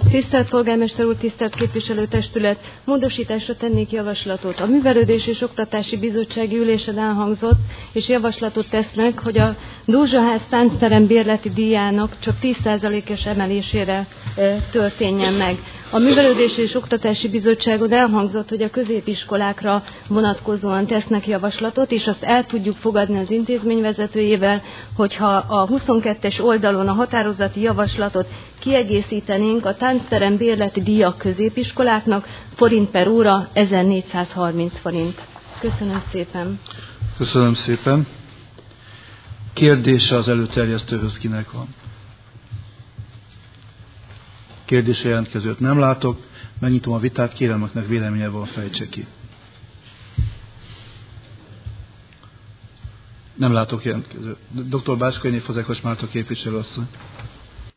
Tisztelt Polgármester úr, tisztelt képviselőtestület, módosításra tennék javaslatot. A Művelődés és Oktatási Bizottsági ülésen elhangzott, és javaslatot tesznek, hogy a Dózsaház táncterem bérleti díjának csak 10%-os emelésére történjen meg. A Művelődési és Oktatási Bizottságon elhangzott, hogy a középiskolákra vonatkozóan tesznek javaslatot, és azt el tudjuk fogadni az intézményvezetőjével, hogyha a 22-es oldalon a határozati javaslatot kiegészítenénk a táncterem bérleti díjak középiskoláknak forint per óra 1430 forint. Köszönöm szépen. Köszönöm szépen. Kérdése az előterjesztőhöz kinek van? Kérdése jelentkezőt nem látok. Megnyitom a vitát, kérem, akinek véleménye van, fejtse ki. Nem látok jelentkezőt. Dr. Bácskai Fazekas Márta képviselőasszony.